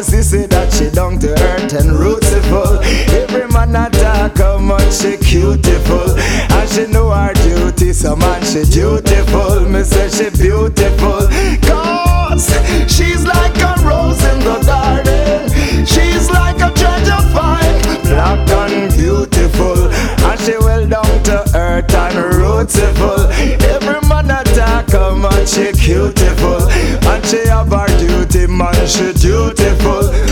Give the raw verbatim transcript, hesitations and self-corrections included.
she say that she down to earth and rootsful. Every man attack how much she beautiful, and she know her duty, so man she dutiful. Me say she beautiful, cause she's like a rose in the garden. She's like a treasure find, black and beautiful, and she well down to earth and rootsful. Every man attack how much she beautiful, and she have her duty, man she dutiful.